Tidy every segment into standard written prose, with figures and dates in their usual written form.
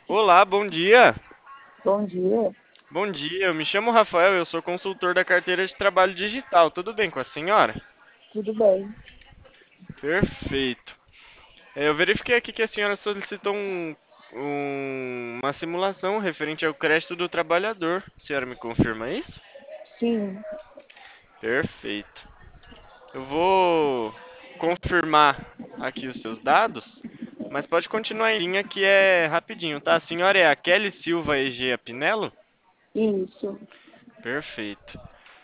Olá, bom dia. Bom dia, Bom dia, eu me chamo Rafael, eu sou consultor da carteira de trabalho digital. Tudo bem com a senhora? tudo bem? Perfeito. Eu verifiquei aqui que a senhora solicitou uma simulação referente ao crédito do trabalhador. A senhora me confirma isso? Sim, Perfeito. Eu vou confirmar aqui os seus dados, mas pode continuar em linha que é rapidinho, tá? A senhora é a Kelly Silva Egea Pinello? isso. Perfeito.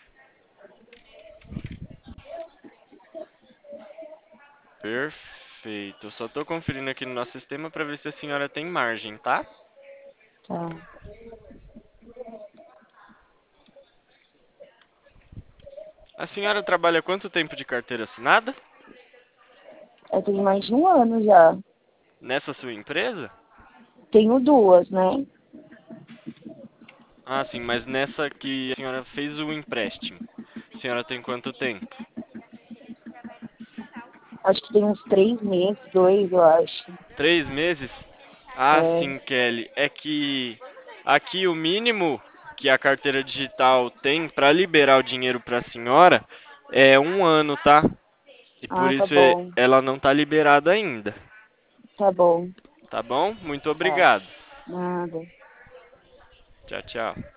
Perfeito. Eu só tô conferindo aqui no nosso sistema para ver se a senhora tem margem, tá? Tá. A senhora trabalha quanto tempo de carteira assinada? Eu tenho mais de um ano já. Nessa sua empresa? Tenho duas, né? Ah, sim, mas nessa que a senhora fez o empréstimo. A senhora tem quanto tempo? Acho que tem uns 3 meses, dois, eu acho. 3 meses? Ah, É. sim, Kelly. É que aqui o mínimo que a carteira digital tem para liberar o dinheiro para a senhora é 1 ano, tá? E por Ah, tá isso bom. ela não tá liberada ainda. Tá bom. Tá bom? Muito Tá. obrigado. Nada. Tchau, tchau.